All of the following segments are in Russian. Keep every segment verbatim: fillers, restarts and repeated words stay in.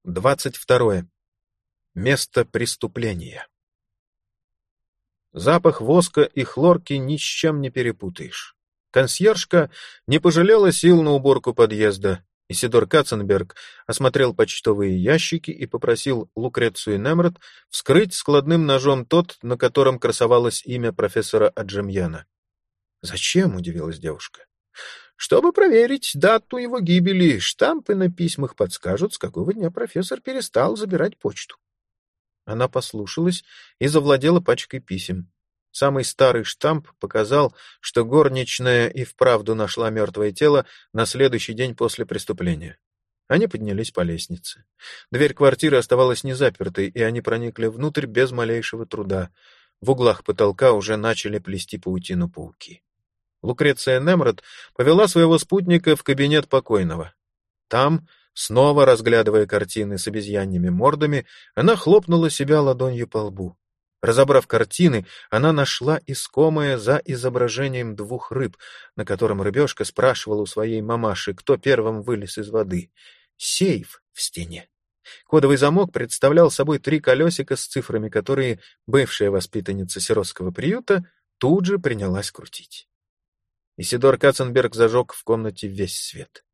Двадцать второе. Место преступления. Запах воска и хлорки ни с чем не перепутаешь. Консьержка не пожалела сил на уборку подъезда. Исидор Катценберг осмотрел почтовые ящики и попросил Лукрецию Немрод вскрыть складным ножом тот, на котором красовалось имя профессора Аджемьяна. «Зачем?» — удивилась девушка. «Чтобы проверить дату его гибели. Штампы на письмах подскажут, с какого дня профессор перестал забирать почту». Она послушалась и завладела пачкой писем. Самый старый штамп показал, что горничная и вправду нашла мертвое тело на следующий день после преступления. Они поднялись по лестнице. Дверь квартиры оставалась незапертой, и они проникли внутрь без малейшего труда. В углах потолка уже начали плести паутину пауки. Лукреция Немрод повела своего спутника в кабинет покойного. Там, снова разглядывая картины с обезьяньими мордами, она хлопнула себя ладонью по лбу. Разобрав картины, она нашла искомое за изображением двух рыб, на котором рыбешка спрашивала у своей мамаши, кто первым вылез из воды. Сейф в стене. Кодовый замок представлял собой три колесика с цифрами, которые бывшая воспитанница сиротского приюта тут же принялась крутить. Исидор Катценберг зажег в комнате весь свет.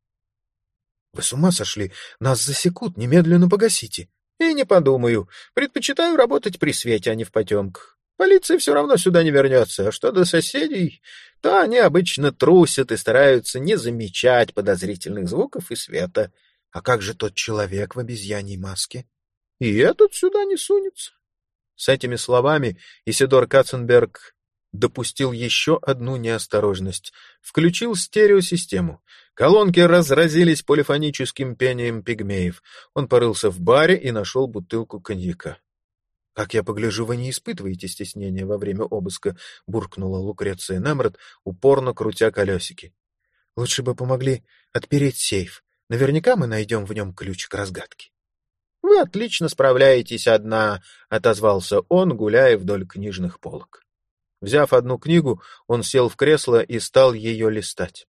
— Вы с ума сошли? Нас засекут, немедленно погасите. — И не подумаю. Предпочитаю работать при свете, а не в потемках. Полиция все равно сюда не вернется, а что до соседей, то они обычно трусят и стараются не замечать подозрительных звуков и света. — А как же тот человек в обезьяньей маске? — И этот сюда не сунется. С этими словами Исидор Катценберг допустил еще одну неосторожность. Включил стереосистему. Колонки разразились полифоническим пением пигмеев. Он порылся в баре и нашел бутылку коньяка. — Как я погляжу, вы не испытываете стеснения во время обыска, — буркнула Лукреция Немрод, упорно крутя колесики. — Лучше бы помогли отпереть сейф. Наверняка мы найдем в нем ключ к разгадке. — Вы отлично справляетесь одна, — отозвался он, гуляя вдоль книжных полок. Взяв одну книгу, он сел в кресло и стал ее листать.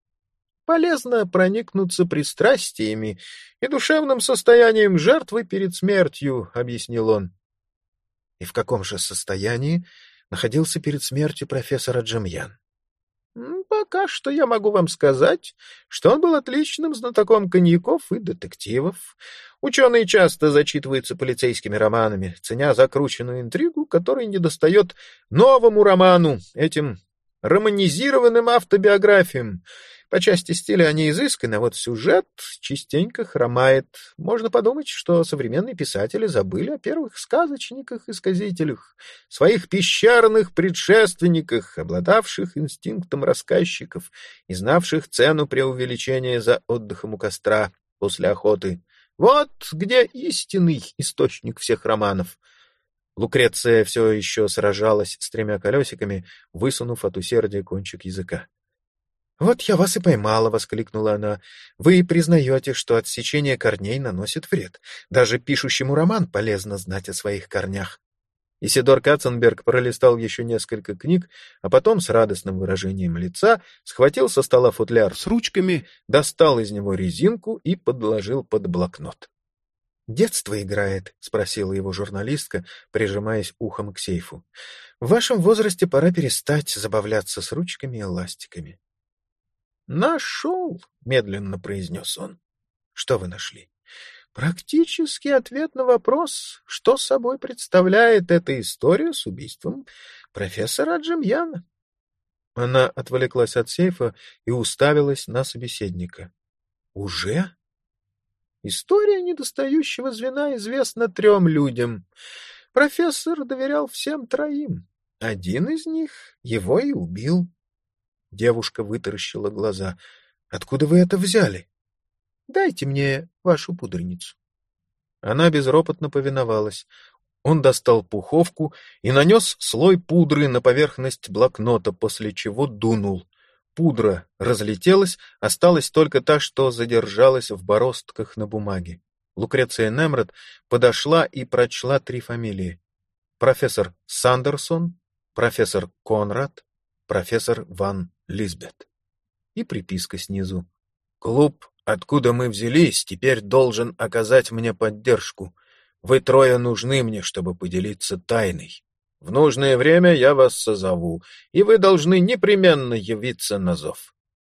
Полезно проникнуться пристрастиями и душевным состоянием жертвы перед смертью, — объяснил он. — И в каком же состоянии находился перед смертью профессор Аджемьян? — Пока что я могу вам сказать, что он был отличным знатоком коньяков и детективов. Ученый часто зачитывается полицейскими романами, ценя закрученную интригу, которой недостает новому роману, этим романизированным автобиографиям. По части стиля они изысканы, а вот сюжет частенько хромает. Можно подумать, что современные писатели забыли о первых сказочниках и сказителях, своих пещерных предшественниках, обладавших инстинктом рассказчиков и знавших цену преувеличения за отдыхом у костра после охоты. Вот где истинный источник всех романов. Лукреция все еще сражалась с тремя колесиками, высунув от усердия кончик языка. — Вот я вас и поймала, — воскликнула она. — Вы признаете, что отсечение корней наносит вред. Даже пишущему роман полезно знать о своих корнях. Исидор Катценберг пролистал еще несколько книг, а потом с радостным выражением лица схватил со стола футляр с ручками, достал из него резинку и подложил под блокнот. — Детство играет? — спросила его журналистка, прижимаясь ухом к сейфу. — В вашем возрасте пора перестать забавляться с ручками и ластиками. «Нашел», — медленно произнес он. «Что вы нашли?» «Практически ответ на вопрос, что собой представляет эта история с убийством профессора Аджемьяна». Она отвлеклась от сейфа и уставилась на собеседника. «Уже?» «История недостающего звена известна трем людям. Профессор доверял всем троим. Один из них его и убил». Девушка вытаращила глаза. — Откуда вы это взяли? — Дайте мне вашу пудреницу. Она безропотно повиновалась. Он достал пуховку и нанес слой пудры на поверхность блокнота, после чего дунул. Пудра разлетелась, осталась только та, что задержалась в бороздках на бумаге. Лукреция Немрод подошла и прочла три фамилии. Профессор Сандерсон, профессор Конрад, профессор Ван Лизбет. И приписка снизу. Клуб Откуда мы взялись, теперь должен оказать мне поддержку. Вы трое нужны мне, чтобы поделиться тайной. В нужное время я вас созову, и вы должны непременно явиться на зов.